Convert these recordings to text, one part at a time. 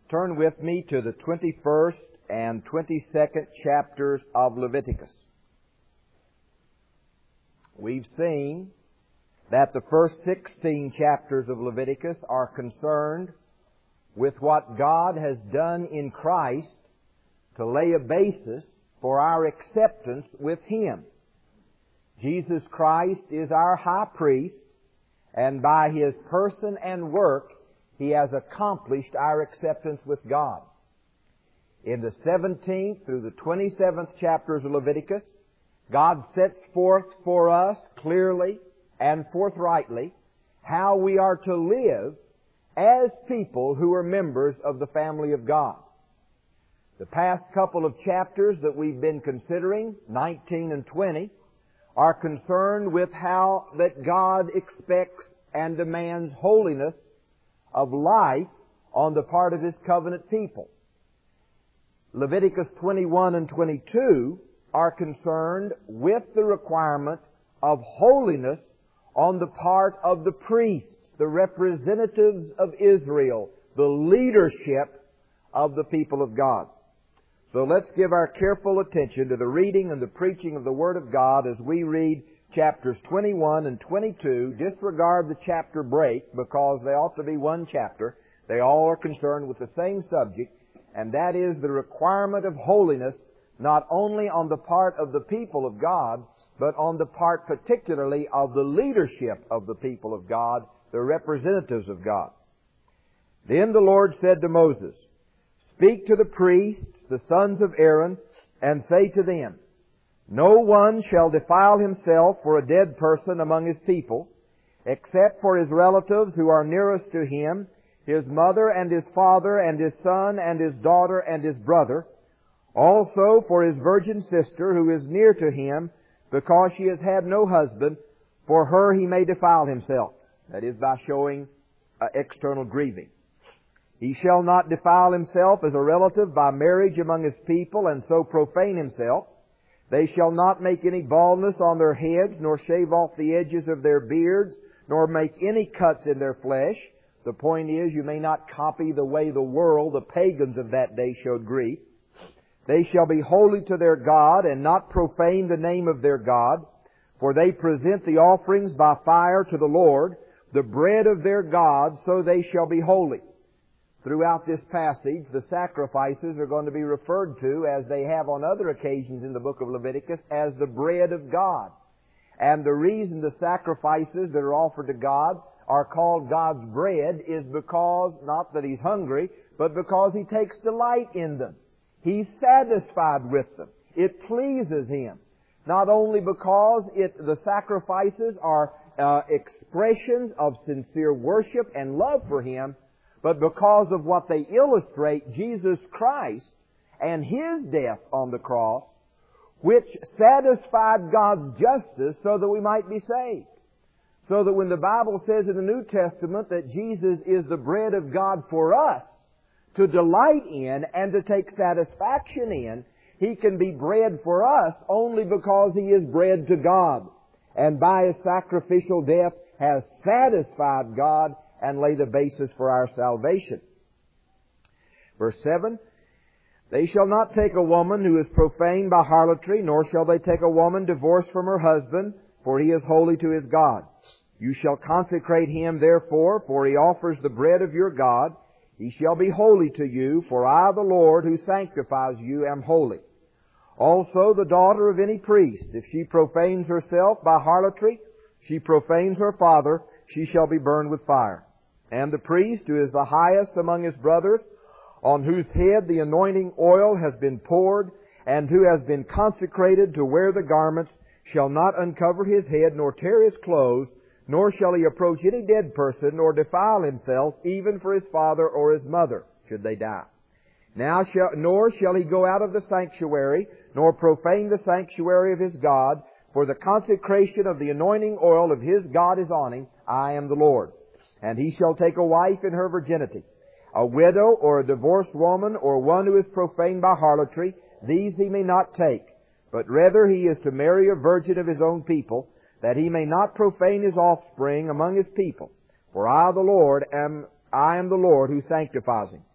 Turn with me to the 21st and 22nd chapters of Leviticus. We've seen that the first 16 chapters of Leviticus are concerned with what God has done in Christ to lay a basis for our acceptance with Him. Jesus Christ is our high priest, and by His person and work, He has accomplished our acceptance with God. In the 17th through the 27th chapters of Leviticus, God sets forth for us clearly and forthrightly how we are to live as people who are members of the family of God. The past couple of chapters that we've been considering, 19 and 20, are concerned with how that God expects and demands holiness of life on the part of His covenant people. Leviticus 21 and 22 are concerned with the requirement of holiness on the part of the priests, the representatives of Israel, the leadership of the people of God. So let's give our careful attention to the reading and the preaching of the Word of God as we read chapters 21 and 22. Disregard the chapter break because they ought to be one chapter. They all are concerned with the same subject, and that is the requirement of holiness not only on the part of the people of God, but on the part particularly of the leadership of the people of God, the representatives of God. Then the Lord said to Moses, "Speak to the priests, the sons of Aaron, and say to them, No one shall defile himself for a dead person among his people, except for his relatives who are nearest to him, his mother and his father and his son and his daughter and his brother, also for his virgin sister who is near to him, because she has had no husband, for her he may defile himself." That is, by showing external grieving. "He shall not defile himself as a relative by marriage among his people, and so profane himself. They shall not make any baldness on their heads, nor shave off the edges of their beards, nor make any cuts in their flesh." The point is, you may not copy the way the world, the pagans of that day, showed grief. "They shall be holy to their God, and not profane the name of their God, for they present the offerings by fire to the Lord, the bread of their God, so they shall be holy." Throughout this passage, the sacrifices are going to be referred to, as they have on other occasions in the book of Leviticus, as the bread of God. And the reason the sacrifices that are offered to God are called God's bread is because, not that He's hungry, but because He takes delight in them. He's satisfied with them. It pleases Him. Not only because the sacrifices are expressions of sincere worship and love for Him, but because of what they illustrate, Jesus Christ and His death on the cross, which satisfied God's justice so that we might be saved. So that when the Bible says in the New Testament that Jesus is the bread of God for us to delight in and to take satisfaction in, He can be bread for us only because He is bread to God, and by His sacrificial death has satisfied God and lay the basis for our salvation. Verse 7, "They shall not take a woman who is profane by harlotry, nor shall they take a woman divorced from her husband, for he is holy to his God. You shall consecrate him therefore, for he offers the bread of your God. He shall be holy to you, for I, the Lord, who sanctifies you, am holy. Also the daughter of any priest, if she profanes herself by harlotry, she profanes her father, she shall be burned with fire. And the priest, who is the highest among his brothers, on whose head the anointing oil has been poured, and who has been consecrated to wear the garments, shall not uncover his head, nor tear his clothes, nor shall he approach any dead person, nor defile himself, even for his father or his mother, should they die. Nor shall he go out of the sanctuary, nor profane the sanctuary of his God, for the consecration of the anointing oil of his God is on him. I am the Lord. And he shall take a wife in her virginity, a widow or a divorced woman, or one who is profaned by harlotry. These he may not take, but rather he is to marry a virgin of his own people, that he may not profane his offspring among his people. For I am the Lord who sanctifies him.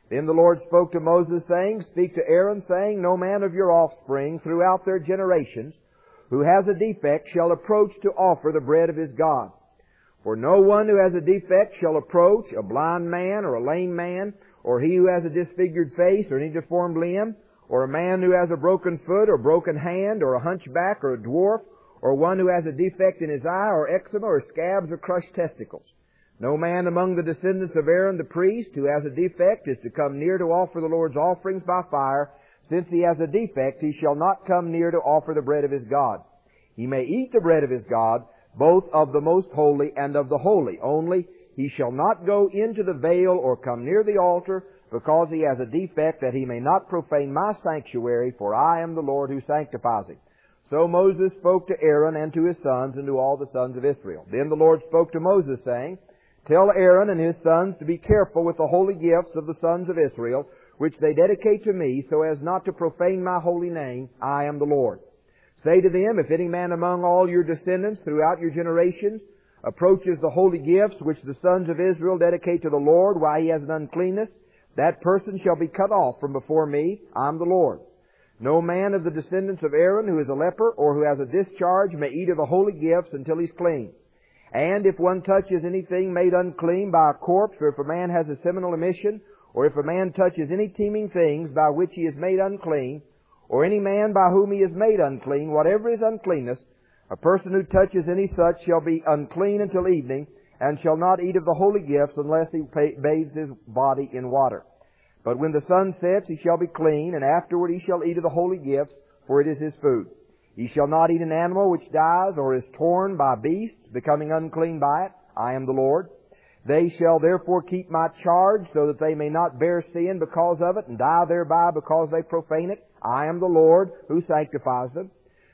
Then the Lord spoke to Moses, saying, Speak to Aaron, saying, No man of your offspring throughout their generations who has a defect shall approach to offer the bread of his God. For no one who has a defect shall approach, a blind man or a lame man, or he who has a disfigured face or any deformed limb, or a man who has a broken foot or broken hand, or a hunchback or a dwarf, or one who has a defect in his eye, or eczema, or scabs, or crushed testicles. No man among the descendants of Aaron the priest who has a defect is to come near to offer the Lord's offerings by fire. Since he has a defect, he shall not come near to offer the bread of his God. He may eat the bread of his God, both of the most holy and of the holy. Only he shall not go into the veil or come near the altar, because he has a defect, that he may not profane my sanctuary, for I am the Lord who sanctifies him. So Moses spoke to Aaron and to his sons and to all the sons of Israel. Then the Lord spoke to Moses, saying, Tell Aaron and his sons to be careful with the holy gifts of the sons of Israel, which they dedicate to me, so as not to profane my holy name. I am the Lord. Say to them, If any man among all your descendants throughout your generations approaches the holy gifts which the sons of Israel dedicate to the Lord while he has an uncleanness, that person shall be cut off from before me. I am the Lord. No man of the descendants of Aaron who is a leper or who has a discharge may eat of the holy gifts until he's clean. And if one touches anything made unclean by a corpse, or if a man has a seminal emission, or if a man touches any teeming things by which he is made unclean, or any man by whom he is made unclean, whatever is uncleanness, a person who touches any such shall be unclean until evening, and shall not eat of the holy gifts unless he bathes his body in water. But when the sun sets, he shall be clean, and afterward he shall eat of the holy gifts, for it is his food. He shall not eat an animal which dies or is torn by beasts, becoming unclean by it. I am the Lord. They shall therefore keep my charge, so that they may not bear sin because of it, and die thereby because they profane it. I am the Lord who sanctifies them.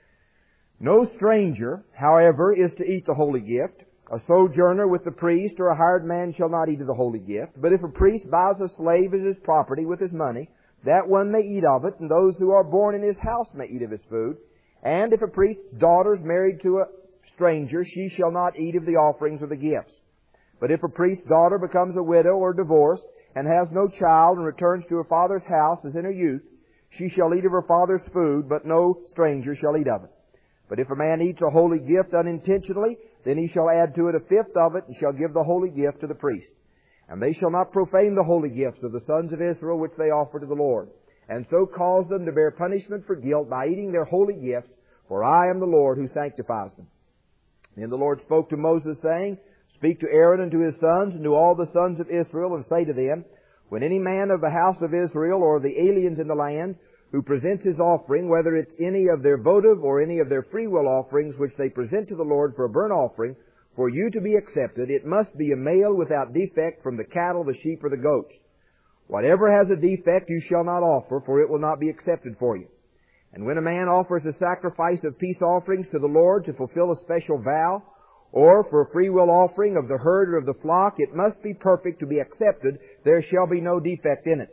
No stranger, however, is to eat the holy gift. A sojourner with the priest or a hired man shall not eat of the holy gift. But if a priest buys a slave as his property with his money, that one may eat of it, and those who are born in his house may eat of his food. And if a priest's daughter is married to a stranger, she shall not eat of the offerings or the gifts. But if a priest's daughter becomes a widow or divorced, and has no child, and returns to her father's house as in her youth, she shall eat of her father's food, but no stranger shall eat of it. But if a man eats a holy gift unintentionally, then he shall add to it a fifth of it, and shall give the holy gift to the priest. And they shall not profane the holy gifts of the sons of Israel which they offer to the Lord, and so cause them to bear punishment for guilt by eating their holy gifts, for I am the Lord who sanctifies them. Then the Lord spoke to Moses, saying, Speak to Aaron and to his sons and to all the sons of Israel, and say to them, When any man of the house of Israel or of the aliens in the land who presents his offering, whether it's any of their votive or any of their freewill offerings which they present to the Lord for a burnt offering, for you to be accepted, it must be a male without defect from the cattle, the sheep, or the goats. Whatever has a defect you shall not offer, for it will not be accepted for you. And when a man offers a sacrifice of peace offerings to the Lord to fulfill a special vow, or for a freewill offering of the herd or of the flock, it must be perfect to be accepted. There shall be no defect in it.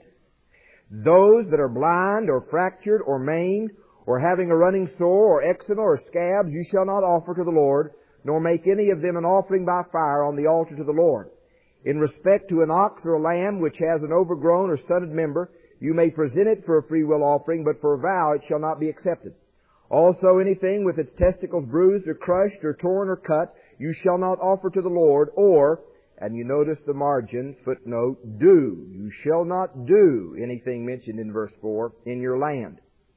Those that are blind or fractured or maimed, or having a running sore or eczema or scabs, you shall not offer to the Lord, nor make any of them an offering by fire on the altar to the Lord. In respect to an ox or a lamb which has an overgrown or stunted member, you may present it for a freewill offering, but for a vow it shall not be accepted. Also anything with its testicles bruised or crushed or torn or cut, you shall not offer to the Lord, or, and you notice the margin, footnote, do. You shall not do anything mentioned in verse 4 in your land.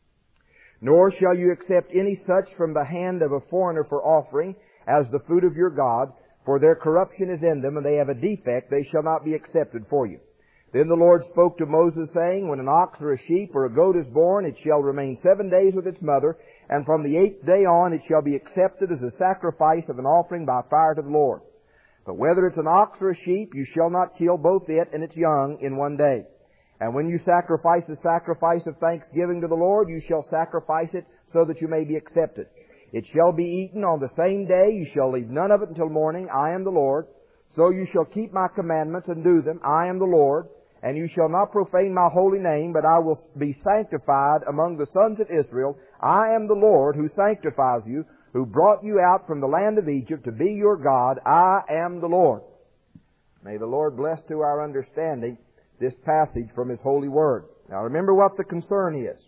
Nor shall you accept any such from the hand of a foreigner for offering as the food of your God, for their corruption is in them, and they have a defect, they shall not be accepted for you. Then the Lord spoke to Moses, saying, When an ox or a sheep or a goat is born, it shall remain 7 days with its mother, and from the 8th day on it shall be accepted as a sacrifice of an offering by fire to the Lord. But whether it's an ox or a sheep, you shall not kill both it and its young in 1 day. And when you sacrifice the sacrifice of thanksgiving to the Lord, you shall sacrifice it so that you may be accepted. It shall be eaten on the same day. You shall leave none of it until morning. I am the Lord. So you shall keep my commandments and do them. I am the Lord. And you shall not profane my holy name, but I will be sanctified among the sons of Israel. I am the Lord who sanctifies you, who brought you out from the land of Egypt to be your God. I am the Lord. May the Lord bless to our understanding this passage from His holy Word. Now remember what the concern is.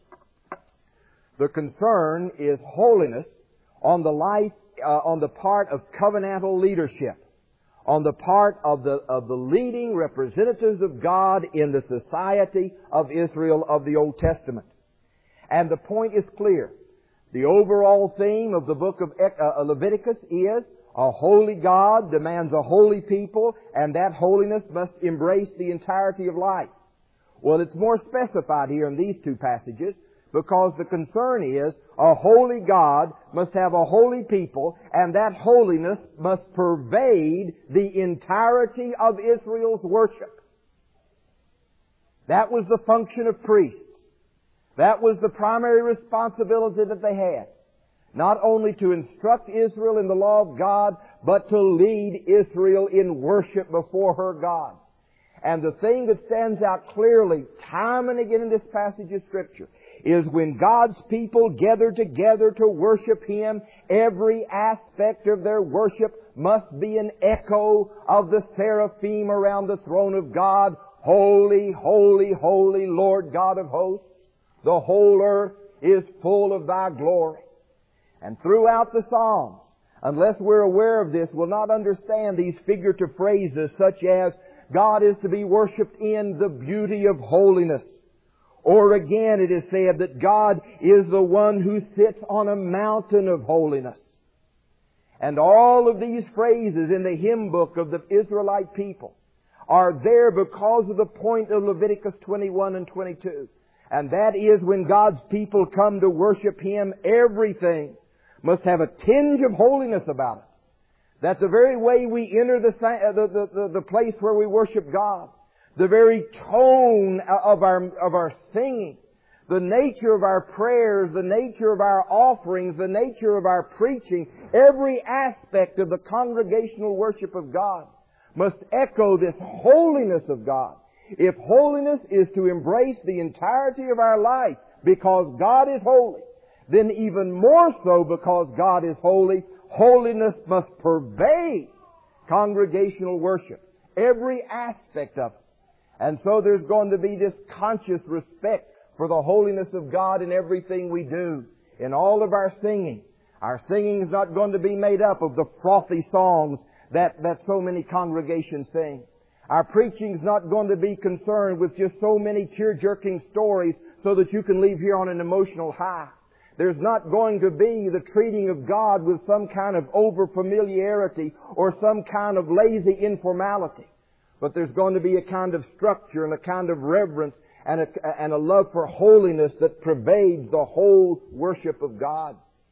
The concern is holiness on the life, on the part of covenantal leadership, on the part of the leading representatives of God in the society of Israel of the Old Testament. And the point is clear. The overall theme of the book of Leviticus is a holy God demands a holy people, and that holiness must embrace the entirety of life. Well, it's more specified here in these two passages, because the concern is a holy God must have a holy people, and that holiness must pervade the entirety of Israel's worship. That was the function of priests. That was the primary responsibility that they had. Not only to instruct Israel in the law of God, but to lead Israel in worship before her God. And the thing that stands out clearly, time and again in this passage of Scripture, is when God's people gather together to worship Him, every aspect of their worship must be an echo of the seraphim around the throne of God. Holy, holy, holy Lord God of hosts. The whole earth is full of Thy glory. And throughout the Psalms, unless we're aware of this, we'll not understand these figurative phrases such as God is to be worshipped in the beauty of holiness. Or again it is said that God is the one who sits on a mountain of holiness. And all of these phrases in the hymn book of the Israelite people are there because of the point of Leviticus 21 and 22. And that is when God's people come to worship Him, everything must have a tinge of holiness about it. That the very way we enter the place where we worship God, the very tone of our singing, the nature of our prayers, the nature of our offerings, the nature of our preaching, every aspect of the congregational worship of God must echo this holiness of God. If holiness is to embrace the entirety of our life because God is holy, then even more so because God is holy, holiness must pervade congregational worship, every aspect of it. And so there's going to be this conscious respect for the holiness of God in everything we do, in all of our singing. Our singing is not going to be made up of the frothy songs that so many congregations sing. Our preaching is not going to be concerned with just so many tear-jerking stories so that you can leave here on an emotional high. There's not going to be the treating of God with some kind of over-familiarity or some kind of lazy informality. But there's going to be a kind of structure and a kind of reverence and a love for holiness that pervades the whole worship of God.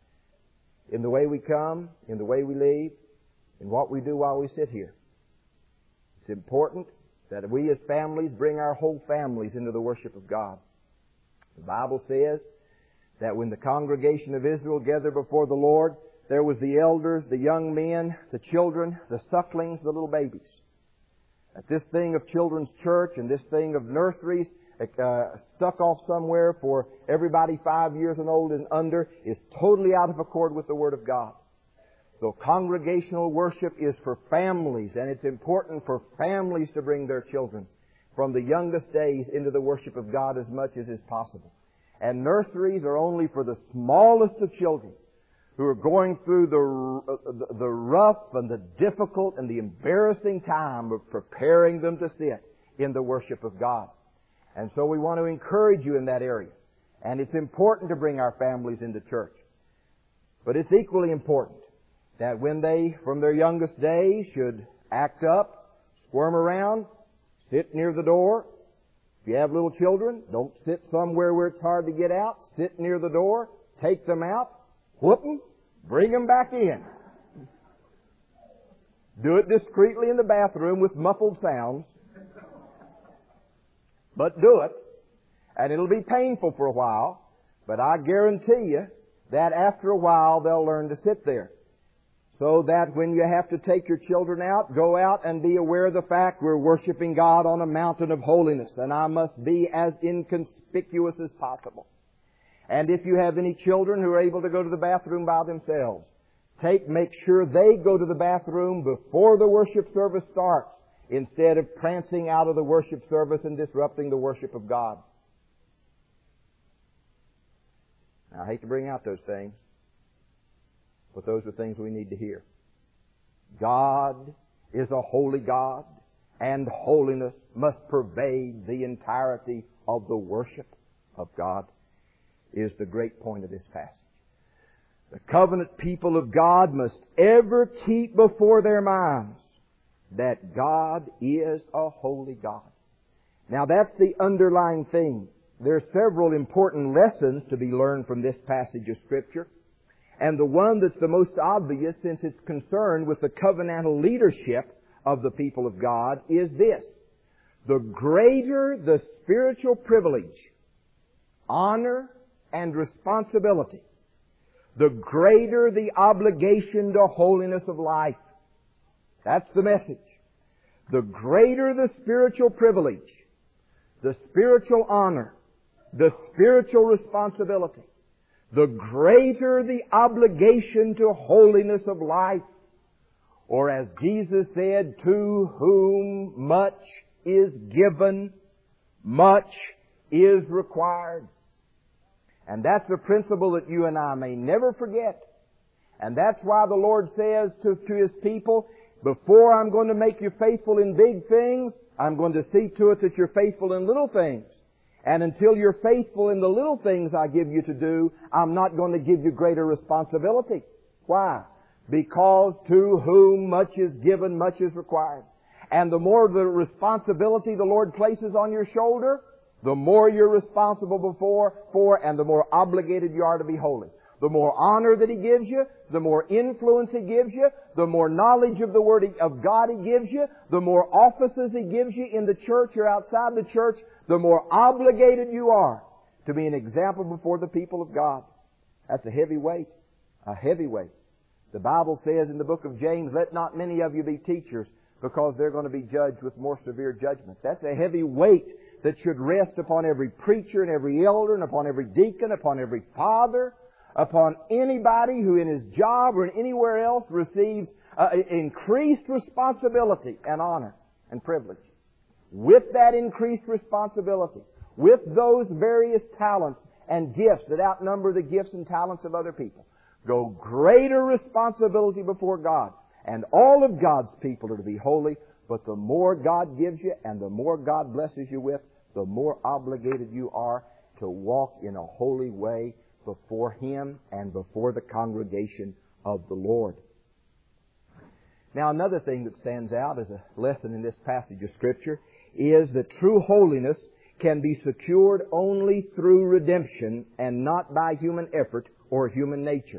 In the way we come, in the way we leave, in what we do while we sit here. It's important that we as families bring our whole families into the worship of God. The Bible says that when the congregation of Israel gathered before the Lord, there was the elders, the young men, the children, the sucklings, the little babies. That this thing of children's church and this thing of nurseries stuck off somewhere for everybody 5 years and old and under is totally out of accord with the Word of God. So congregational worship is for families, and it's important for families to bring their children from the youngest days into the worship of God as much as is possible. And nurseries are only for the smallest of children who are going through the rough and the difficult and the embarrassing time of preparing them to sit in the worship of God. And so we want to encourage you in that area. And it's important to bring our families into church. But it's equally important that when they, from their youngest days, should act up, squirm around, sit near the door. If you have little children, don't sit somewhere where it's hard to get out. Sit near the door, take them out, whoop them, bring them back in. Do it discreetly in the bathroom with muffled sounds. But do it. And it'll be painful for a while. But I guarantee you that after a while they'll learn to sit there. So that when you have to take your children out, go out and be aware of the fact we're worshiping God on a mountain of holiness, and I must be as inconspicuous as possible. And if you have any children who are able to go to the bathroom by themselves, make sure they go to the bathroom before the worship service starts. instead of prancing out of the worship service and disrupting the worship of God. Now, I hate to bring out those things, but those are things we need to hear. God is a holy God, and holiness must pervade the entirety of the worship of God, is the great point of this passage. The covenant people of God must ever keep before their minds that God is a holy God. Now that's the underlying thing. There are several important lessons to be learned from this passage of Scripture. And the one that's the most obvious, since it's concerned with the covenantal leadership of the people of God, is this. The greater the spiritual privilege, honor, and responsibility, the greater the obligation to holiness of life. That's the message. The greater the spiritual privilege, the spiritual honor, the spiritual responsibility, the greater the obligation to holiness of life. Or as Jesus said, to whom much is given, much is required. And that's a principle that you and I may never forget. And that's why the Lord says to His people, before I'm going to make you faithful in big things, I'm going to see to it that you're faithful in little things. And until you're faithful in the little things I give you to do, I'm not going to give you greater responsibility. Why? Because to whom much is given, much is required. And the more the responsibility the Lord places on your shoulder, the more you're responsible for, and the more obligated you are to be holy. The more honor that He gives you, the more influence He gives you, the more knowledge of the Word of God He gives you, the more offices He gives you in the church or outside the church, the more obligated you are to be an example before the people of God. That's a heavy weight. A heavy weight. The Bible says in the book of James, let not many of you be teachers, because they're going to be judged with more severe judgment. That's a heavy weight that should rest upon every preacher and every elder and upon every deacon, upon every father, upon anybody who in his job or anywhere else receives increased responsibility and honor and privilege. With that increased responsibility, with those various talents and gifts that outnumber the gifts and talents of other people, go greater responsibility before God. And all of God's people are to be holy, but the more God gives you and the more God blesses you with, the more obligated you are to walk in a holy way before Him and before the congregation of the Lord. Now, another thing that stands out as a lesson in this passage of Scripture is that true holiness can be secured only through redemption and not by human effort or human nature.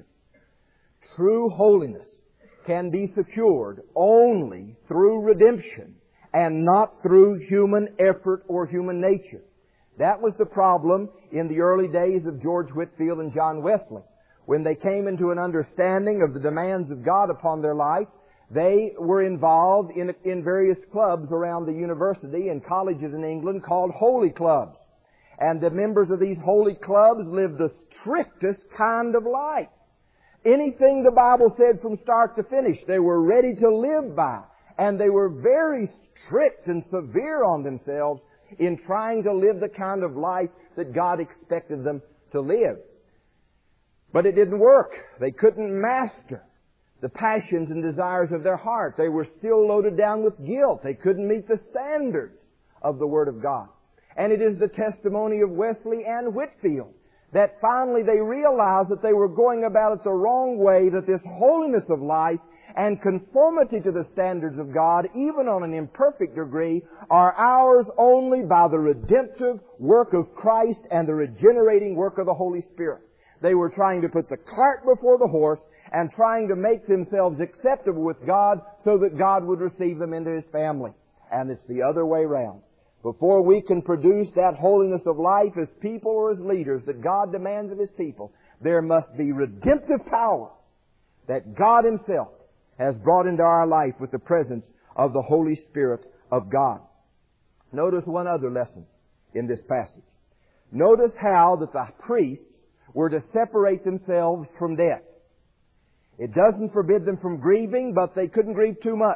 True holiness can be secured only through redemption and not through human effort or human nature. That was the problem in the early days of George Whitefield and John Wesley. When they came into an understanding of the demands of God upon their life, they were involved in various clubs around the university and colleges in England called holy clubs. And the members of these holy clubs lived the strictest kind of life. Anything the Bible said from start to finish, they were ready to live by. And they were very strict and severe on themselves in trying to live the kind of life that God expected them to live. But it didn't work. They couldn't master the passions and desires of their heart. They were still loaded down with guilt. They couldn't meet the standards of the Word of God. And it is the testimony of Wesley and Whitefield that finally they realized that they were going about it the wrong way, that this holiness of life and conformity to the standards of God, even on an imperfect degree, are ours only by the redemptive work of Christ and the regenerating work of the Holy Spirit. They were trying to put the cart before the horse and trying to make themselves acceptable with God so that God would receive them into His family. And it's the other way around. Before we can produce that holiness of life as people or as leaders that God demands of His people, there must be redemptive power that God Himself has brought into our life with the presence of the Holy Spirit of God. Notice one other lesson in this passage. Notice how that the priests were to separate themselves from death. It doesn't forbid them from grieving, but they couldn't grieve too much.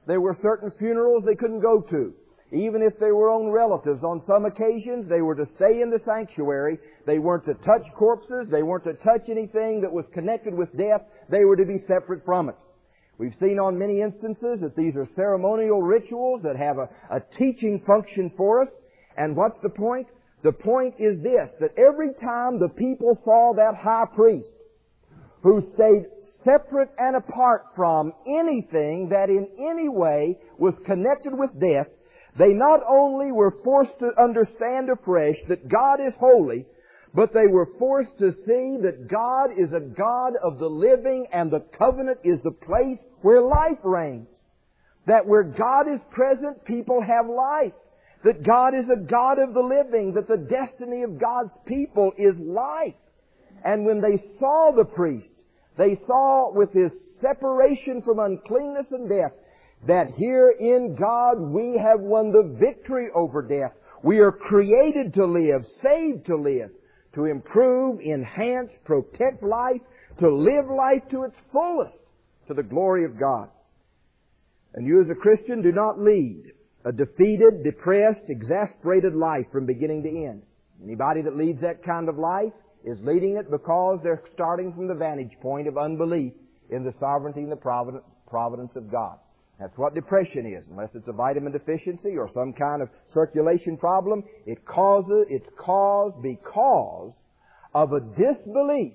There were certain funerals they couldn't go to. Even if they were own relatives, on some occasions they were to stay in the sanctuary. They weren't to touch corpses. They weren't to touch anything that was connected with death. They were to be separate from it. We've seen on many instances that these are ceremonial rituals that have a teaching function for us. And what's the point? The point is this, that every time the people saw that high priest who stayed separate and apart from anything that in any way was connected with death, they not only were forced to understand afresh that God is holy, but they were forced to see that God is a God of the living and the covenant is the place where life reigns. That where God is present, people have life. That God is a God of the living, that the destiny of God's people is life. And when they saw the priest, they saw with his separation from uncleanness and death, that here in God we have won the victory over death. We are created to live, saved to live, to improve, enhance, protect life, to live life to its fullest, to the glory of God. And you as a Christian do not lead a defeated, depressed, exasperated life from beginning to end. Anybody that leads that kind of life is leading it because they're starting from the vantage point of unbelief in the sovereignty and the providence of God. That's what depression is. Unless it's a vitamin deficiency or some kind of circulation problem, it's caused because of a disbelief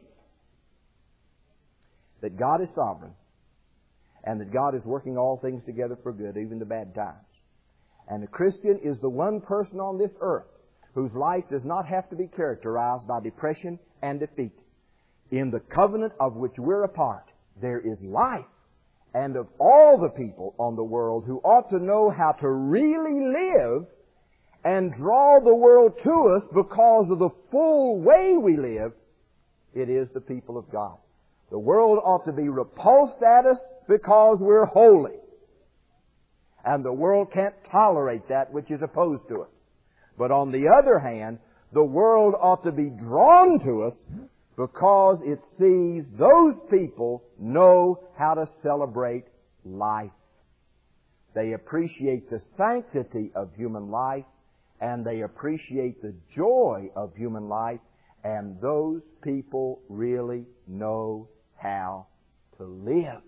that God is sovereign and that God is working all things together for good, even the bad times. And a Christian is the one person on this earth whose life does not have to be characterized by depression and defeat. In the covenant of which we're a part, there is life. And of all the people on the world who ought to know how to really live and draw the world to us because of the full way we live, it is the people of God. The world ought to be repulsed at us because we're holy. And the world can't tolerate that which is opposed to it. But on the other hand, the world ought to be drawn to us because it sees those people know how to celebrate life. They appreciate the sanctity of human life, and they appreciate the joy of human life, and those people really know how to live.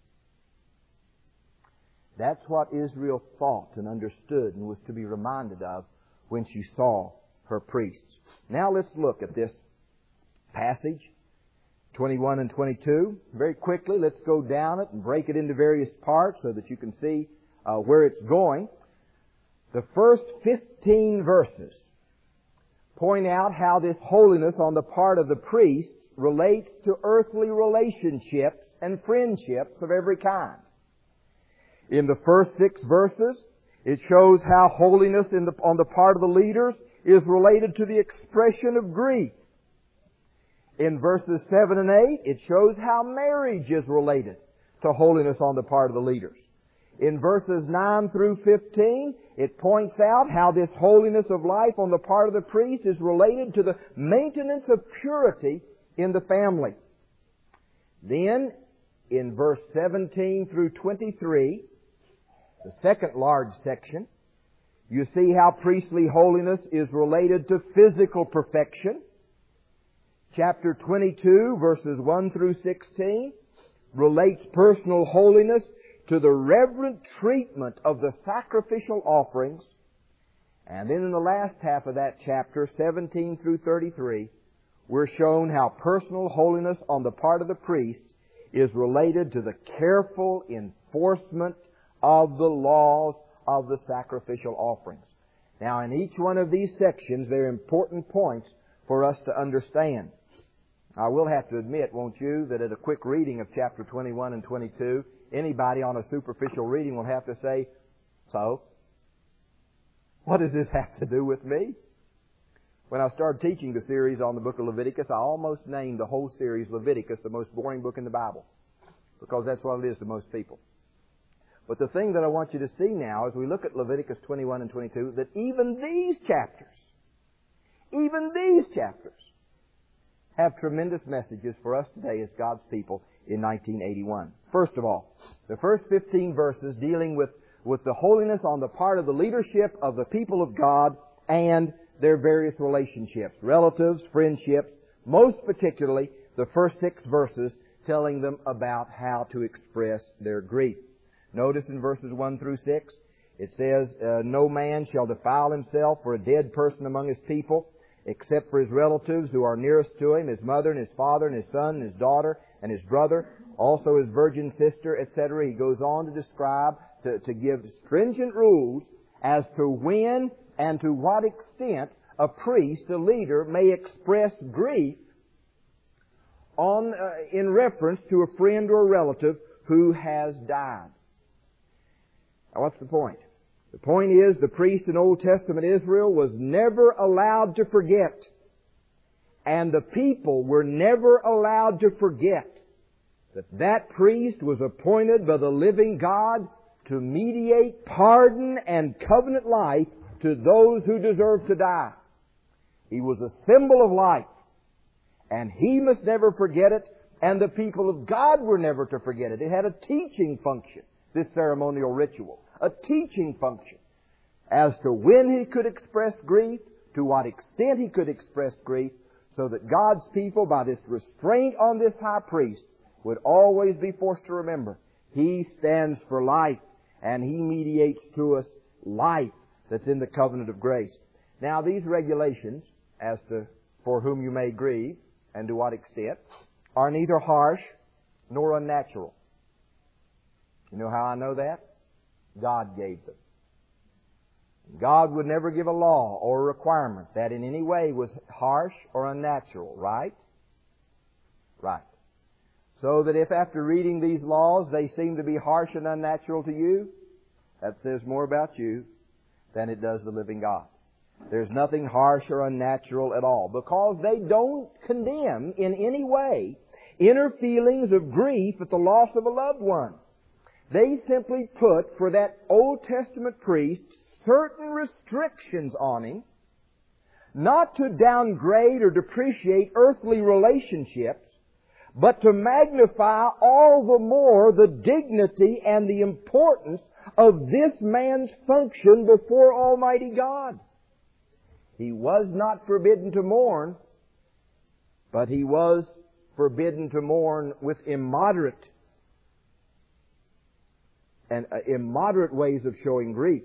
That's what Israel thought and understood and was to be reminded of when she saw her priests. Now let's look at this passage, 21 and 22. Very quickly, let's go down it and break it into various parts so that you can see where it's going. The first 15 verses point out how this holiness on the part of the priests relates to earthly relationships and friendships of every kind. In the first 6 verses, it shows how holiness on the part of the leaders is related to the expression of grief. In verses 7 and 8, it shows how marriage is related to holiness on the part of the leaders. In verses 9 through 15, it points out how this holiness of life on the part of the priest is related to the maintenance of purity in the family. Then, in verse 17 through 23, the second large section, you see how priestly holiness is related to physical perfection. Chapter 22, verses 1 through 16, relates personal holiness to the reverent treatment of the sacrificial offerings. And then in the last half of that chapter, 17 through 33, we're shown how personal holiness on the part of the priest is related to the careful enforcement of the laws of the sacrificial offerings. Now, in each one of these sections, there are important points for us to understand. I will have to admit, won't you, that at a quick reading of chapter 21 and 22, anybody on a superficial reading will have to say, so, what does this have to do with me? When I started teaching the series on the book of Leviticus, I almost named the whole series Leviticus the most boring book in the Bible, because that's what it is to most people. But the thing that I want you to see now as we look at Leviticus 21 and 22, that even these chapters have tremendous messages for us today as God's people in 1981. First of all, the first 15 verses dealing with the holiness on the part of the leadership of the people of God and their various relationships, relatives, friendships, most particularly the first 6 verses telling them about how to express their grief. Notice in verses 1 through 6, it says, no man shall defile himself for a dead person among his people, except for his relatives who are nearest to him, his mother and his father and his son and his daughter and his brother, also his virgin sister, etc. He goes on to describe, to give stringent rules as to when and to what extent a priest, a leader, may express grief in reference to a friend or a relative who has died. Now, what's the point? The point is, the priest in Old Testament Israel was never allowed to forget. And the people were never allowed to forget that priest was appointed by the living God to mediate pardon and covenant life to those who deserve to die. He was a symbol of life. And he must never forget it, and the people of God were never to forget it. It had a teaching function, this ceremonial ritual. A teaching function as to when he could express grief, to what extent he could express grief, so that God's people, by this restraint on this high priest, would always be forced to remember he stands for life, and he mediates to us life that's in the covenant of grace. Now, these regulations as to for whom you may grieve and to what extent are neither harsh nor unnatural. You know how I know that? God gave them. God would never give a law or a requirement that in any way was harsh or unnatural, right? Right. So that if after reading these laws they seem to be harsh and unnatural to you, that says more about you than it does the living God. There's nothing harsh or unnatural at all, because they don't condemn in any way inner feelings of grief at the loss of a loved one. They simply put for that Old Testament priest certain restrictions on him, not to downgrade or depreciate earthly relationships, but to magnify all the more the dignity and the importance of this man's function before Almighty God. He was not forbidden to mourn, but he was forbidden to mourn with immoderate ways of showing grief.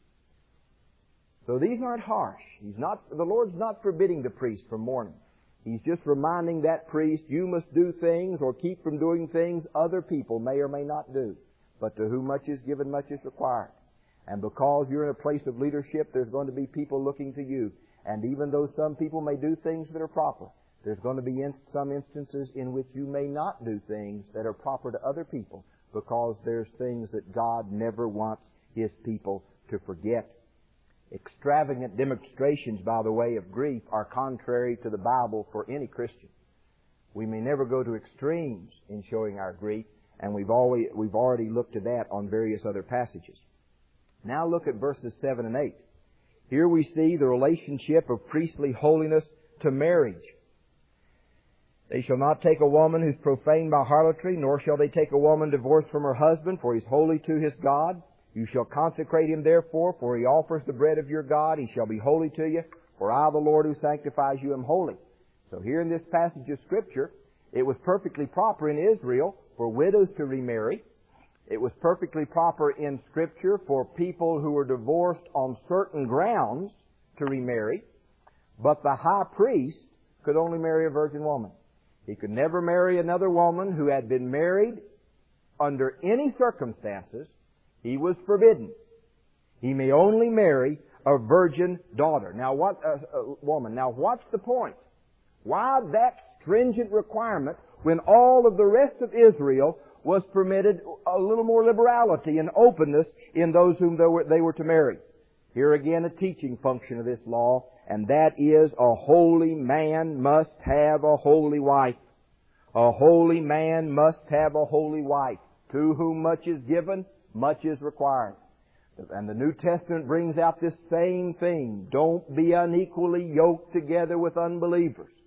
So these aren't harsh. The Lord's not forbidding the priest from mourning. He's just reminding that priest, you must do things or keep from doing things other people may or may not do. But to whom much is given, much is required. And because you're in a place of leadership, there's going to be people looking to you. And even though some people may do things that are proper, there's going to be some instances in which you may not do things that are proper to other people, because there's things that God never wants His people to forget. Extravagant demonstrations, by the way, of grief are contrary to the Bible for any Christian. We may never go to extremes in showing our grief, and we've already looked at that on various other passages. Now look at verses 7 and 8. Here we see the relationship of priestly holiness to marriage. They shall not take a woman who's profaned by harlotry, nor shall they take a woman divorced from her husband, for he's holy to his God. You shall consecrate him therefore, for he offers the bread of your God. He shall be holy to you, for I, the Lord who sanctifies you, am holy. So here in this passage of Scripture, it was perfectly proper in Israel for widows to remarry. It was perfectly proper in Scripture for people who were divorced on certain grounds to remarry. But the high priest could only marry a virgin woman. He could never marry another woman who had been married under any circumstances. He was forbidden. He may only marry a virgin daughter. Now, woman? Now, what's the point? Why that stringent requirement when all of the rest of Israel was permitted a little more liberality and openness in those whom they were to marry? Here again, a teaching function of this law, and that is a holy man must have a holy wife. A holy man must have a holy wife. To whom much is given, much is required. And the New Testament brings out this same thing. Don't be unequally yoked together with unbelievers.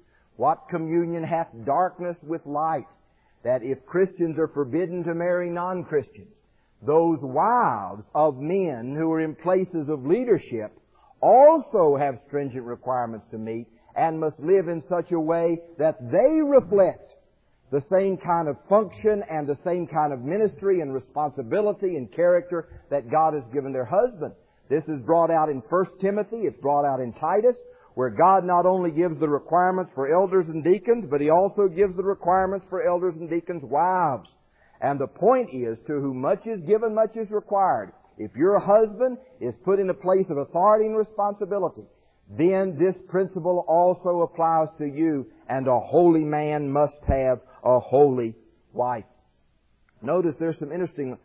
What communion hath darkness with light? That if Christians are forbidden to marry non-Christians, those wives of men who are in places of leadership also have stringent requirements to meet and must live in such a way that they reflect the same kind of function and the same kind of ministry and responsibility and character that God has given their husband. This is brought out in 1 Timothy, it's brought out in Titus, where God not only gives the requirements for elders and deacons, but He also gives the requirements for elders and deacons' wives. And the point is, to whom much is given, much is required. If your husband is put in a place of authority and responsibility, then this principle also applies to you, and a holy man must have a holy wife. Notice there's some interesting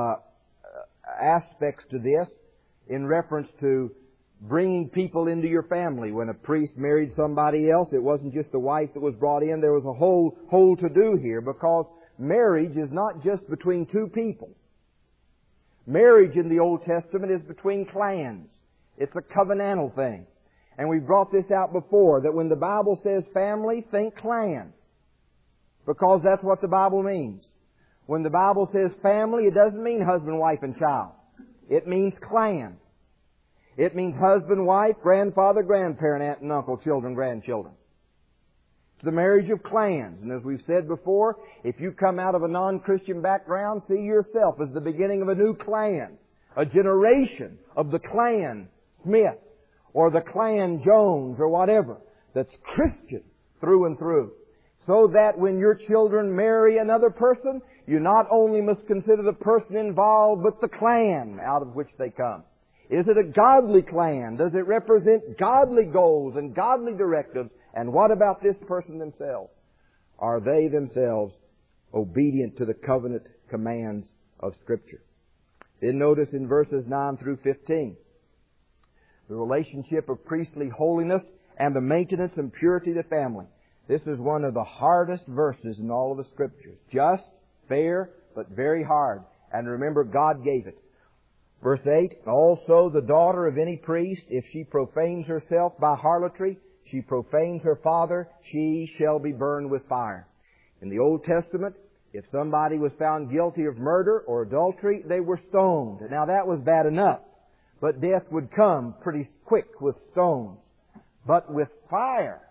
aspects to this in reference to bringing people into your family. When a priest married somebody else, it wasn't just the wife that was brought in. There was a whole to-do here, because marriage is not just between two people. Marriage in the Old Testament is between clans. It's a covenantal thing. And we brought this out before, that when the Bible says family, think clan. Because that's what the Bible means. When the Bible says family, it doesn't mean husband, wife, and child. It means clan. It means husband, wife, grandfather, grandparent, aunt and uncle, children, grandchildren. It's the marriage of clans. And as we've said before, if you come out of a non-Christian background, see yourself as the beginning of a new clan. A generation of the clan Smith or the clan Jones or whatever that's Christian through and through. So that when your children marry another person, you not only must consider the person involved, but the clan out of which they come. Is it a godly clan? Does it represent godly goals and godly directives? And what about this person themselves? Are they themselves obedient to the covenant commands of Scripture? Then notice in verses 9 through 15, the relationship of priestly holiness and the maintenance and purity of the family. This is one of the hardest verses in all of the Scriptures. Just, fair, but very hard. And remember, God gave it. Verse 8, also the daughter of any priest, if she profanes herself by harlotry, she profanes her father, she shall be burned with fire. In the Old Testament, if somebody was found guilty of murder or adultery, they were stoned. Now that was bad enough, but death would come pretty quick with stones. But with fire,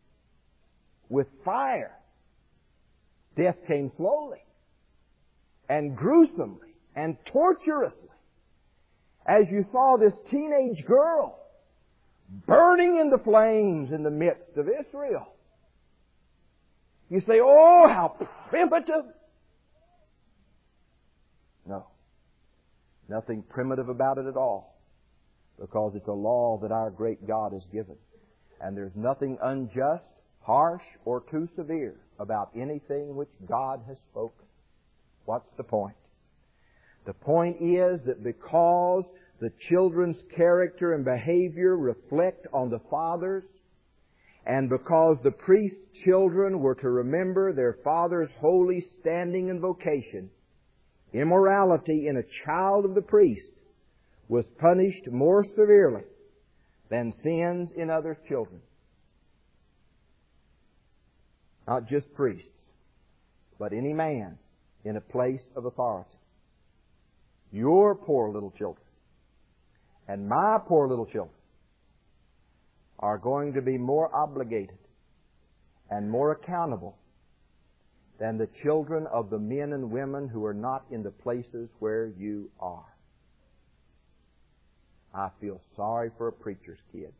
death came slowly and gruesomely and torturously. As you saw this teenage girl burning in the flames in the midst of Israel. You say, oh, how primitive. No. Nothing primitive about it at all. Because it's a law that our great God has given. And there's nothing unjust, harsh, or too severe about anything which God has spoken. What's the point? The point is that because the children's character and behavior reflect on the fathers, and because the priest's children were to remember their father's holy standing and vocation, immorality in a child of the priest was punished more severely than sins in other children. Not just priests, but any man in a place of authority. Your poor little children and my poor little children are going to be more obligated and more accountable than the children of the men and women who are not in the places where you are. I feel sorry for a preacher's kid.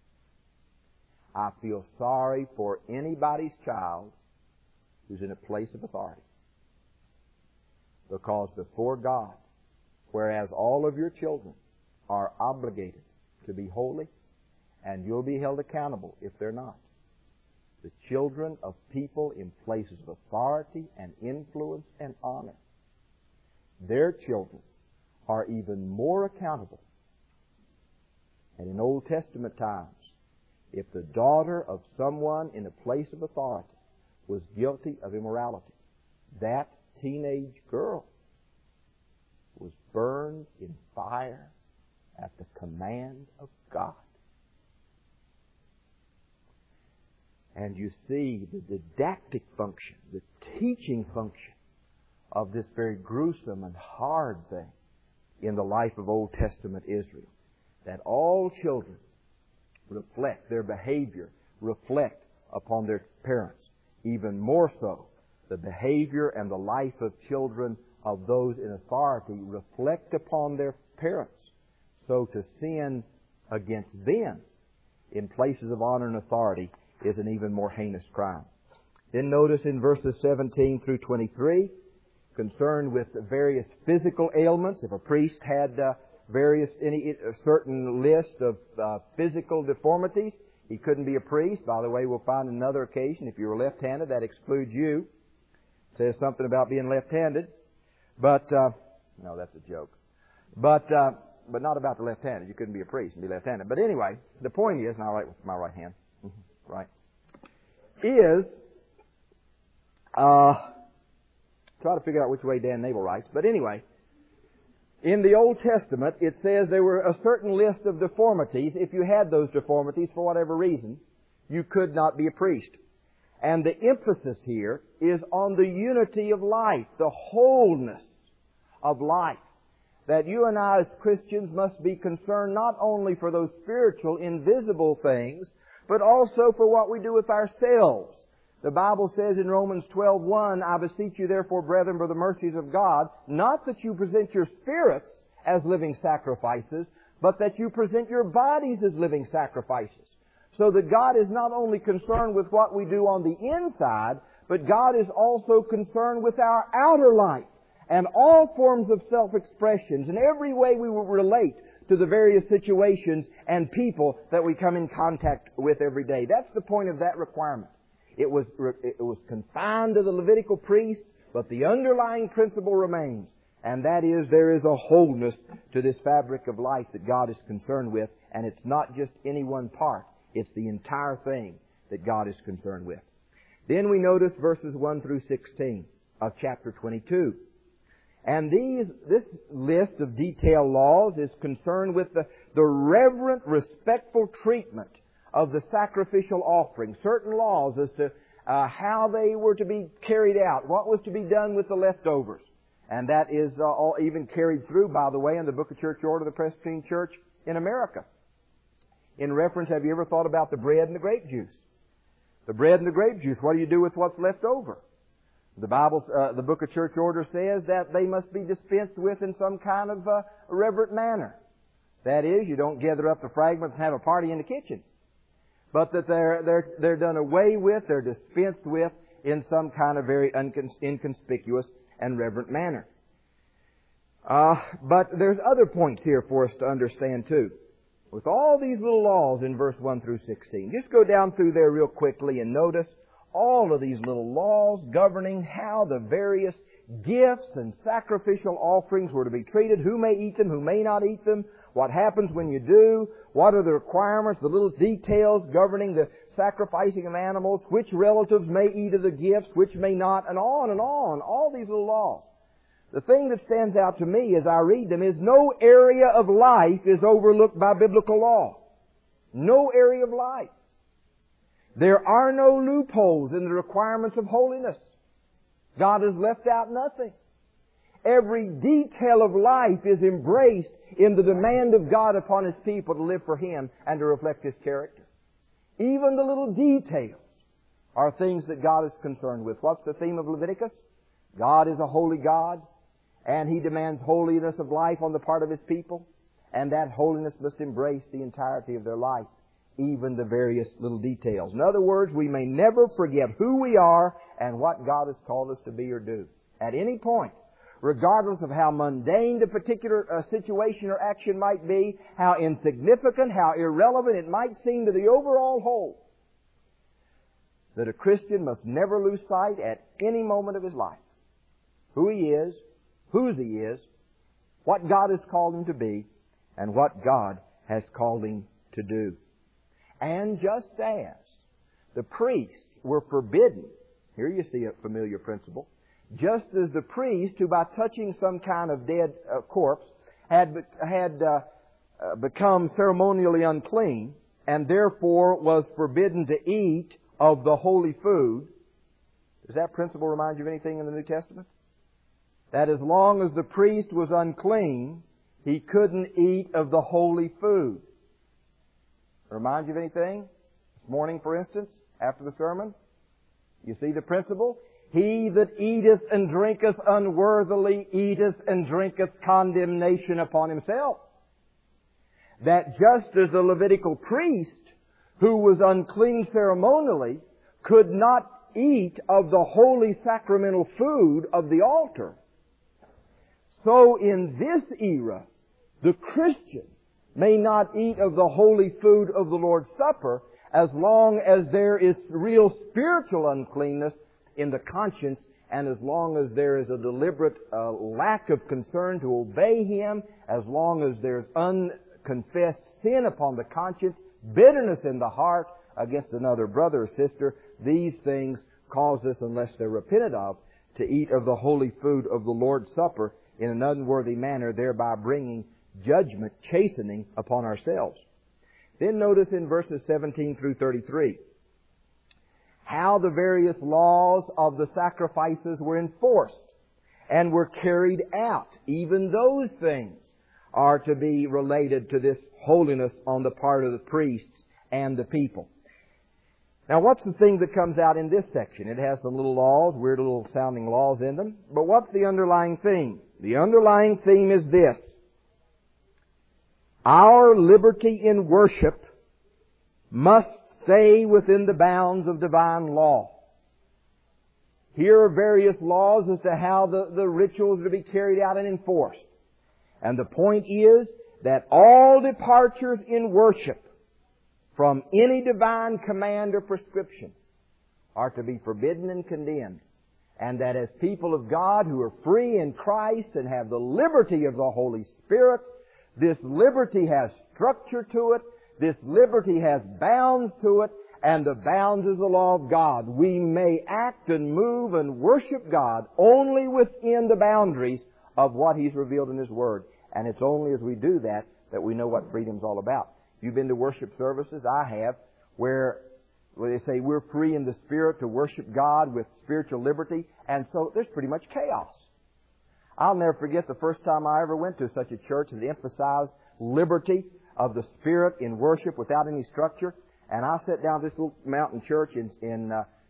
I feel sorry for anybody's child who's in a place of authority. Because before God, whereas all of your children are obligated to be holy, and you'll be held accountable if they're not, the children of people in places of authority and influence and honor, their children are even more accountable. And in Old Testament times, if the daughter of someone in a place of authority was guilty of immorality, that teenage girl was burned in fire at the command of God. And you see the didactic function, the teaching function of this very gruesome and hard thing in the life of Old Testament Israel. That all children reflect, their behavior reflect upon their parents. Even more so, the behavior and the life of children of those in authority reflect upon their parents. So to sin against them in places of honor and authority is an even more heinous crime. Then notice in verses 17 through 23, concerned with various physical ailments. If a priest had a certain list of physical deformities, he couldn't be a priest. By the way, we'll find another occasion. If you were left-handed, that excludes you. It says something about being left-handed. But, no, that's a joke. But not about the left-handed. You couldn't be a priest and be left-handed. But anyway, the point is, and I'll write with my right hand, right, is, try to figure out which way Dan Nabel writes. But anyway, in the Old Testament, it says there were a certain list of deformities. If you had those deformities for whatever reason, you could not be a priest. And the emphasis here is on the unity of life, the wholeness of life. That you and I as Christians must be concerned not only for those spiritual, invisible things, but also for what we do with ourselves. The Bible says in Romans 12:1, I beseech you therefore, brethren, by the mercies of God, not that you present your spirits as living sacrifices, but that you present your bodies as living sacrifices. So that God is not only concerned with what we do on the inside, but God is also concerned with our outer life and all forms of self-expressions and every way we will relate to the various situations and people that we come in contact with every day. That's the point of that requirement. It was confined to the Levitical priests, but the underlying principle remains, and that is there is a wholeness to this fabric of life that God is concerned with, and it's not just any one part. It's the entire thing that God is concerned with. Then we notice verses 1 through 16 of chapter 22. And this list of detailed laws is concerned with the reverent, respectful treatment of the sacrificial offering. Certain laws as to how they were to be carried out, what was to be done with the leftovers. And that is all even carried through, by the way, in the Book of Church Order of the Presbyterian Church in America. In reference, have you ever thought about the bread and the grape juice? The bread and the grape juice, what do you do with what's left over? The Book of Church Order says that they must be dispensed with in some kind of reverent manner. That is, you don't gather up the fragments and have a party in the kitchen. But that they're done away with, they're dispensed with in some kind of very inconspicuous and reverent manner. But there's other points here for us to understand too. With all these little laws in verse 1 through 16. Just go down through there real quickly and notice all of these little laws governing how the various gifts and sacrificial offerings were to be treated, who may eat them, who may not eat them, what happens when you do, what are the requirements, the little details governing the sacrificing of animals, which relatives may eat of the gifts, which may not, and on, all these little laws. The thing that stands out to me as I read them is no area of life is overlooked by biblical law. No area of life. There are no loopholes in the requirements of holiness. God has left out nothing. Every detail of life is embraced in the demand of God upon His people to live for Him and to reflect His character. Even the little details are things that God is concerned with. What's the theme of Leviticus? God is a holy God, and He demands holiness of life on the part of His people, and that holiness must embrace the entirety of their life, even the various little details. In other words, we may never forget who we are and what God has called us to be or do. At any point, regardless of how mundane the particular situation or action might be, how insignificant, how irrelevant it might seem to the overall whole, that a Christian must never lose sight at any moment of his life who he is, whose he is, what God has called him to be, and what God has called him to do. And just as the priests were forbidden, here you see a familiar principle, just as the priest who by touching some kind of dead corpse had become ceremonially unclean and therefore was forbidden to eat of the holy food. Does that principle remind you of anything in the New Testament? That as long as the priest was unclean, he couldn't eat of the holy food. Remind you of anything? This morning, for instance, after the sermon? You see the principle? He that eateth and drinketh unworthily eateth and drinketh condemnation upon himself. That just as the Levitical priest, who was unclean ceremonially, could not eat of the holy sacramental food of the altar, so in this era, the Christian may not eat of the holy food of the Lord's Supper as long as there is real spiritual uncleanness in the conscience, and as long as there is a deliberate lack of concern to obey Him, as long as there's unconfessed sin upon the conscience, bitterness in the heart against another brother or sister. These things cause us, unless they're repented of, to eat of the holy food of the Lord's Supper in an unworthy manner, thereby bringing judgment, chastening upon ourselves. Then notice in verses 17 through 33 how the various laws of the sacrifices were enforced and were carried out. Even those things are to be related to this holiness on the part of the priests and the people. Now, what's the thing that comes out in this section? It has some little laws, weird little sounding laws in them. But what's the underlying theme? The underlying theme is this: our liberty in worship must stay within the bounds of divine law. Here are various laws as to how the rituals are to be carried out and enforced. And the point is that all departures in worship from any divine command or prescription are to be forbidden and condemned. And that as people of God who are free in Christ and have the liberty of the Holy Spirit, this liberty has structure to it, this liberty has bounds to it, and the bounds is the law of God. We may act and move and worship God only within the boundaries of what He's revealed in His Word. And it's only as we do that that we know what freedom's all about. You've been to worship services, I have, where they say we're free in the Spirit to worship God with spiritual liberty, and so there's pretty much chaos. I'll never forget the first time I ever went to such a church that emphasized liberty of the Spirit in worship without any structure. And I sat down at this little mountain church in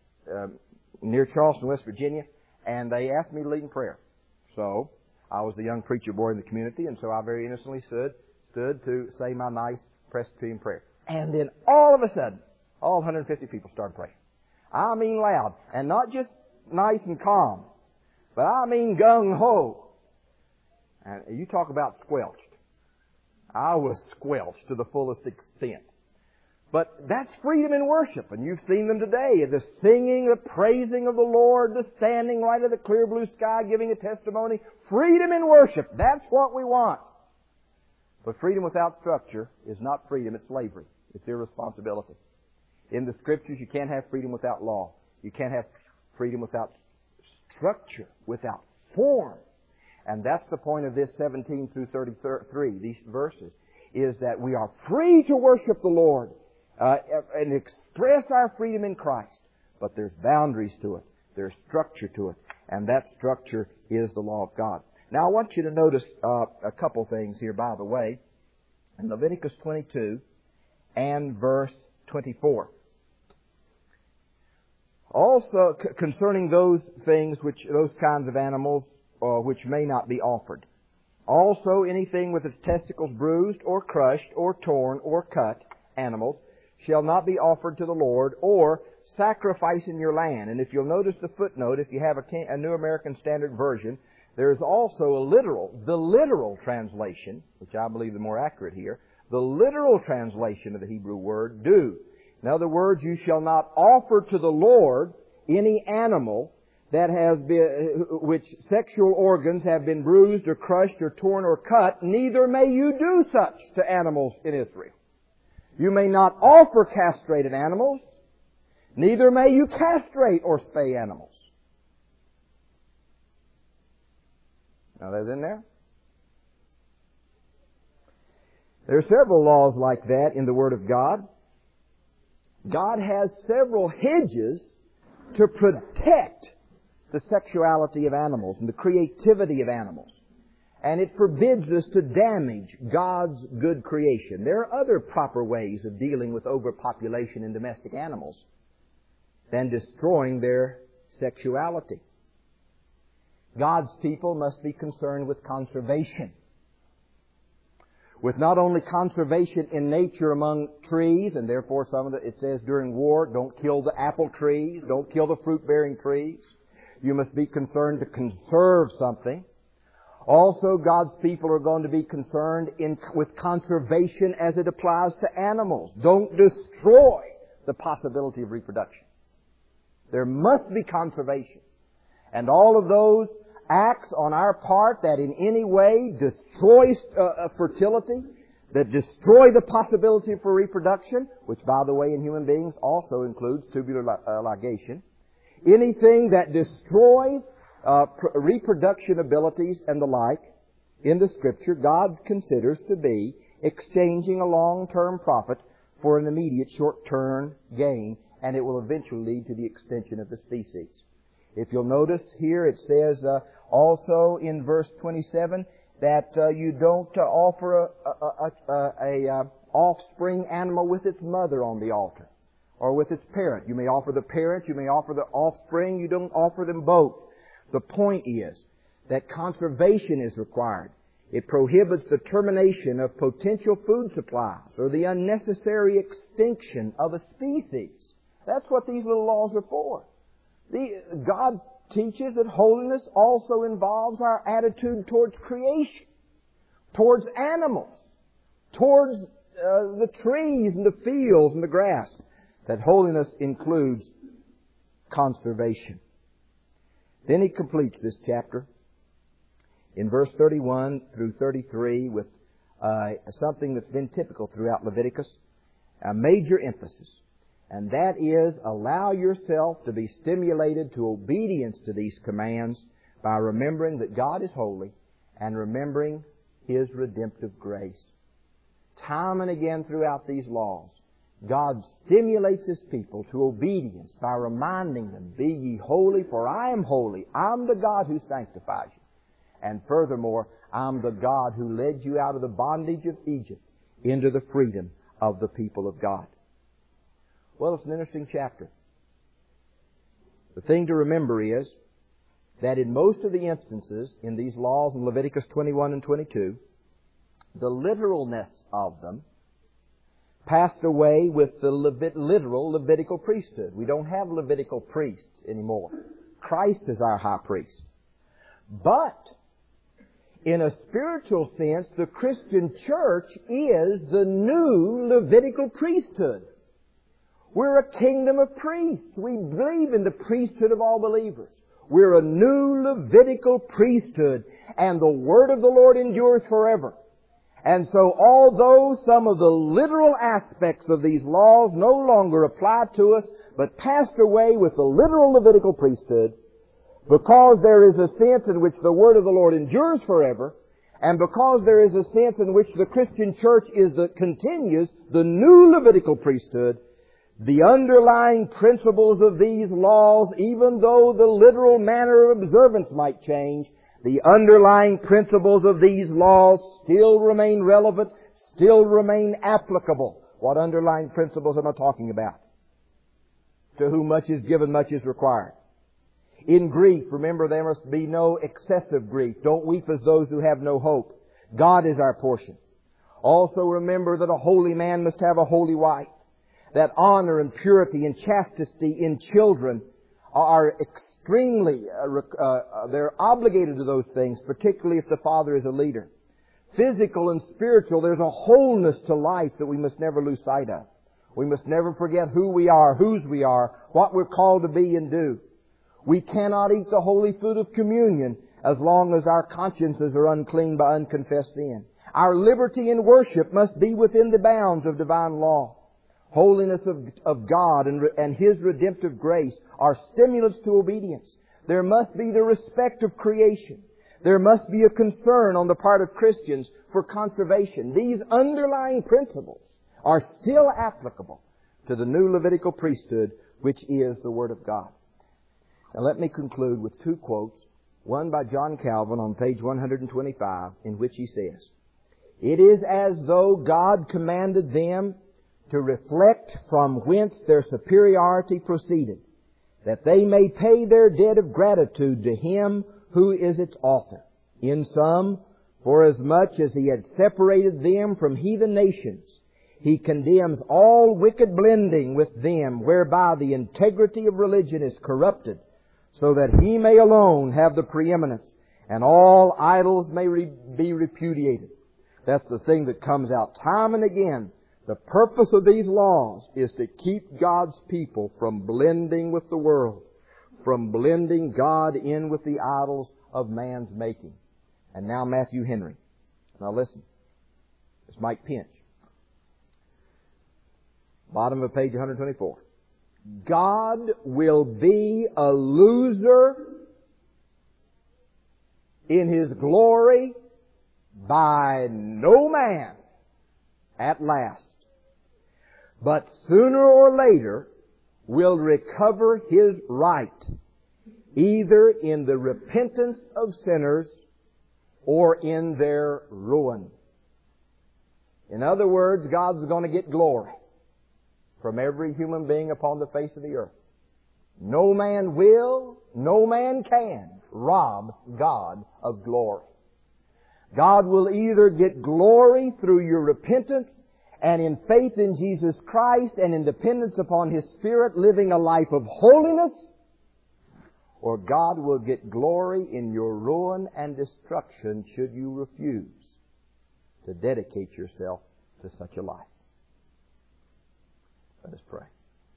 near Charleston, West Virginia, and they asked me to lead in prayer. So I was the young preacher boy in the community, and so I very innocently stood to say my nice Presbyterian prayer. And then all of a sudden, all 150 people started praying. I mean loud, and not just nice and calm, but I mean gung-ho. And you talk about squelched. I was squelched to the fullest extent. But that's freedom in worship, and you've seen them today. The singing, the praising of the Lord, the standing right of the clear blue sky, giving a testimony. Freedom in worship, that's what we want. But freedom without structure is not freedom, it's slavery. It's irresponsibility. In the Scriptures, you can't have freedom without law. You can't have freedom without structure, without form. And that's the point of this 17 through 33, these verses, is that we are free to worship the Lord and express our freedom in Christ. But there's boundaries to it. There's structure to it. And that structure is the law of God. Now I want you to notice a couple things here, by the way. In Leviticus 22 and verse 24. Also, concerning those things those kinds of animals which may not be offered. Also, anything with its testicles bruised or crushed or torn or cut, animals, shall not be offered to the Lord or sacrifice in your land. And if you'll notice the footnote, if you have a New American Standard Version, there's also the literal translation, which I believe is more accurate here, the literal translation of the Hebrew word, do. In other words, you shall not offer to the Lord any animal that has been, which sexual organs have been bruised or crushed or torn or cut, neither may you do such to animals in Israel. You may not offer castrated animals, neither may you castrate or spay animals. Now that's in there. There are several laws like that in the Word of God. God has several hedges to protect the sexuality of animals and the creativity of animals. And it forbids us to damage God's good creation. There are other proper ways of dealing with overpopulation in domestic animals than destroying their sexuality. God's people must be concerned with conservation. With not only conservation in nature among trees, and therefore it says during war, don't kill the apple trees, don't kill the fruit-bearing trees. You must be concerned to conserve something. Also, God's people are going to be concerned with conservation as it applies to animals. Don't destroy the possibility of reproduction. There must be conservation. And all of those acts on our part that in any way destroy fertility, that destroy the possibility for reproduction, which, by the way, in human beings also includes tubular ligation, anything that destroys reproduction abilities and the like, in the Scripture, God considers to be exchanging a long-term profit for an immediate short-term gain, and it will eventually lead to the extinction of the species. If you'll notice here, it says also in verse 27 that you don't offer a offspring animal with its mother on the altar or with its parent. You may offer the parent, you may offer the offspring, you don't offer them both. The point is that conservation is required. It prohibits the termination of potential food supplies or the unnecessary extinction of a species. That's what these little laws are for. God teaches that holiness also involves our attitude towards creation, towards animals, towards the trees and the fields and the grass. That holiness includes conservation. Then he completes this chapter in verse 31 through 33 with something that's been typical throughout Leviticus, a major emphasis. And that is, allow yourself to be stimulated to obedience to these commands by remembering that God is holy and remembering His redemptive grace. Time and again throughout these laws, God stimulates His people to obedience by reminding them, be ye holy, for I am holy. I'm the God who sanctifies you. And furthermore, I'm the God who led you out of the bondage of Egypt into the freedom of the people of God. Well, it's an interesting chapter. The thing to remember is that in most of the instances in these laws in Leviticus 21 and 22, the literalness of them passed away with the literal Levitical priesthood. We don't have Levitical priests anymore. Christ is our high priest. But in a spiritual sense, the Christian church is the new Levitical priesthood. We're a kingdom of priests. We believe in the priesthood of all believers. We're a new Levitical priesthood, and the word of the Lord endures forever. And so although some of the literal aspects of these laws no longer apply to us, but passed away with the literal Levitical priesthood, because there is a sense in which the word of the Lord endures forever, and because there is a sense in which the Christian church continues the new Levitical priesthood, the underlying principles of these laws, even though the literal manner of observance might change, the underlying principles of these laws still remain relevant, still remain applicable. What underlying principles am I talking about? To whom much is given, much is required. In grief, remember, there must be no excessive grief. Don't weep as those who have no hope. God is our portion. Also remember that a holy man must have a holy wife. That honor and purity and chastity in children are extremely, they're obligated to those things, particularly if the father is a leader. Physical and spiritual, there's a wholeness to life that we must never lose sight of. We must never forget who we are, whose we are, what we're called to be and do. We cannot eat the holy food of communion as long as our consciences are unclean by unconfessed sin. Our liberty in worship must be within the bounds of divine law. Holiness of God and His redemptive grace are stimulants to obedience. There must be the respect of creation. There must be a concern on the part of Christians for conservation. These underlying principles are still applicable to the new Levitical priesthood, which is the Word of God. Now let me conclude with two quotes, one by John Calvin on page 125, in which he says, "It is as though God commanded them to reflect from whence their superiority proceeded, that they may pay their debt of gratitude to Him who is its author. In sum, forasmuch as He had separated them from heathen nations, He condemns all wicked blending with them, whereby the integrity of religion is corrupted, so that He may alone have the preeminence, and all idols may be repudiated." That's the thing that comes out time and again. The purpose of these laws is to keep God's people from blending with the world, from blending God in with the idols of man's making. And now Matthew Henry. Now listen. It's Mike Pinch. Bottom of page 124. "God will be a loser in His glory by no man at last, but sooner or later will recover His right, either in the repentance of sinners or in their ruin." In other words, God's going to get glory from every human being upon the face of the earth. No man will, no man can rob God of glory. God will either get glory through your repentance and in faith in Jesus Christ and in dependence upon His Spirit living a life of holiness, or God will get glory in your ruin and destruction should you refuse to dedicate yourself to such a life. Let us pray.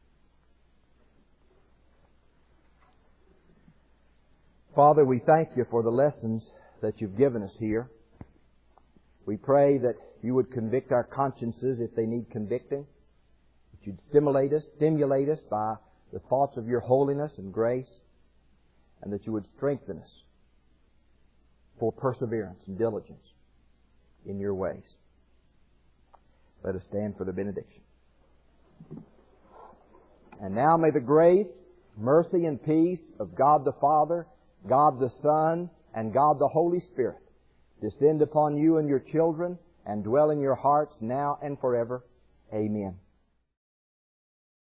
Father, we thank You for the lessons that You've given us here. We pray that You would convict our consciences if they need convicting, that You'd stimulate us by the thoughts of Your holiness and grace, and that You would strengthen us for perseverance and diligence in Your ways. Let us stand for the benediction. And now may the grace, mercy, and peace of God the Father, God the Son, and God the Holy Spirit descend upon you and your children and dwell in your hearts now and forever. Amen.